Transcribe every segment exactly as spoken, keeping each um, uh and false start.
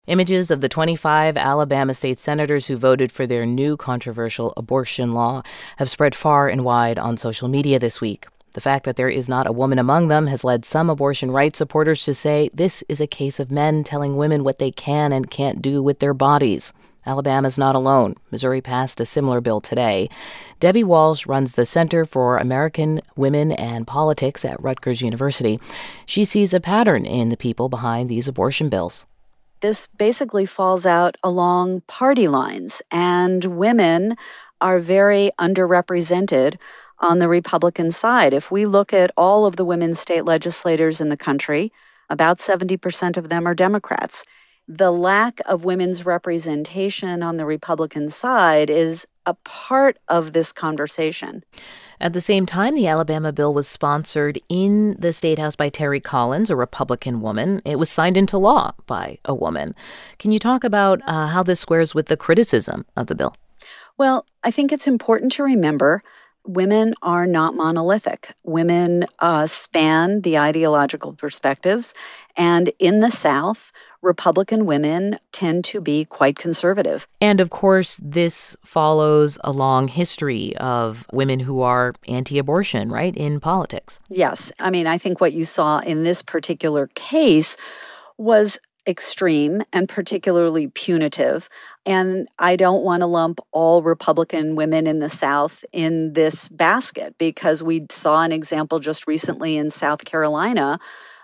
Images of the twenty-five Alabama state senators who voted for their new controversial abortion law have spread far and wide on social media this week. The fact that there is not a woman among them has led some abortion rights supporters to say this is a case of men telling women what they can and can't do with their bodies. Alabama's not alone. Missouri passed a similar bill today. Debbie Walsh runs the Center for American Women and Politics at Rutgers University. She sees a pattern in the people behind these abortion bills. This basically falls out along party lines, and women are very underrepresented on the Republican side. If we look at all of the women state legislators in the country, about seventy percent of them are Democrats. The lack of women's representation on the Republican side is a part of this conversation. At the same time, the Alabama bill was sponsored in the State House by Terry Collins, a Republican woman. It was signed into law by a woman. Can you talk about uh, how this squares with the criticism of the bill? Well, I think it's important to remember women are not monolithic. Women uh, span the ideological perspectives. And in the South, Republican women tend to be quite conservative. And of course, this follows a long history of women who are anti-abortion, right, in politics. Yes. I mean, I think what you saw in this particular case was extreme and particularly punitive. And I don't want to lump all Republican women in the South in this basket, because we saw an example just recently in South Carolina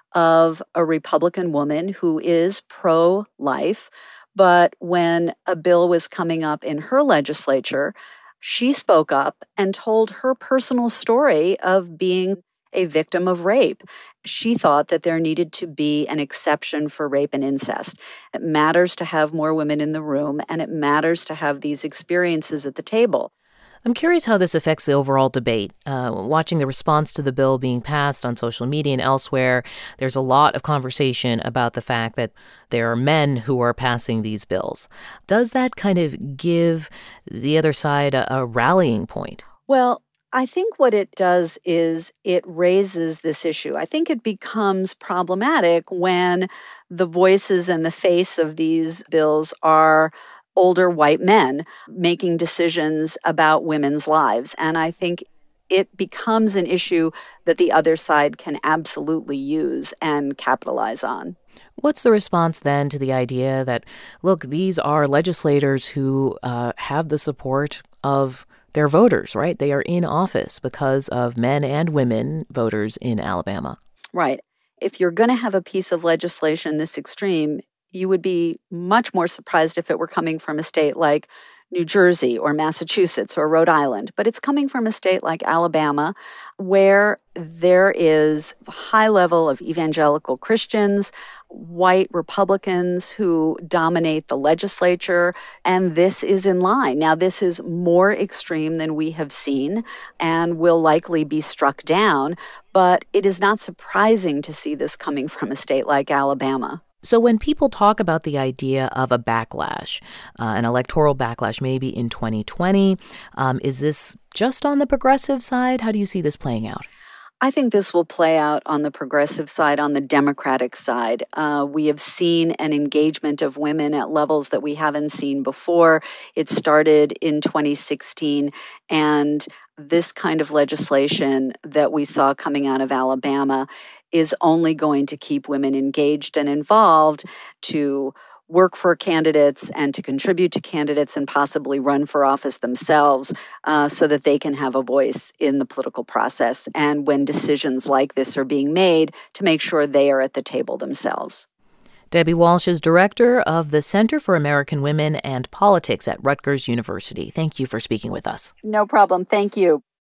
of a Republican woman who is pro-life, but when a bill was coming up in her legislature, she spoke up and told her personal story of being a victim of rape. She thought that there needed to be an exception for rape and incest. It matters to have more women in the room, and it matters to have these experiences at the table. I'm curious how this affects the overall debate. Uh, watching the response to the bill being passed on social media and elsewhere, there's a lot of conversation about the fact that there are men who are passing these bills. Does that kind of give the other side a, a rallying point? Well, I think what it does is it raises this issue. I think it becomes problematic when the voices and the face of these bills are older white men making decisions about women's lives. And I think it becomes an issue that the other side can absolutely use and capitalize on. What's the response then to the idea that, look, these are legislators who uh, have the support of their voters, right? They are in office because of men and women voters in Alabama. Right. If you're going to have a piece of legislation this extreme, you would be much more surprised if it were coming from a state like New Jersey or Massachusetts or Rhode Island. But it's coming from a state like Alabama, where there is a high level of evangelical Christians, white Republicans who dominate the legislature, and this is in line. Now, this is more extreme than we have seen and will likely be struck down, but it is not surprising to see this coming from a state like Alabama. So when people talk about the idea of a backlash, uh, an electoral backlash maybe in twenty twenty, um, is this just on the progressive side? How do you see this playing out? I think this will play out on the progressive side, on the Democratic side. Uh, we have seen an engagement of women at levels that we haven't seen before. It started in twenty sixteen, and this kind of legislation that we saw coming out of Alabama is only going to keep women engaged and involved to work for candidates and to contribute to candidates and possibly run for office themselves uh, so that they can have a voice in the political process. And when decisions like this are being made, to make sure they are at the table themselves. Debbie Walsh is director of the Center for American Women and Politics at Rutgers University. Thank you for speaking with us. No problem. Thank you.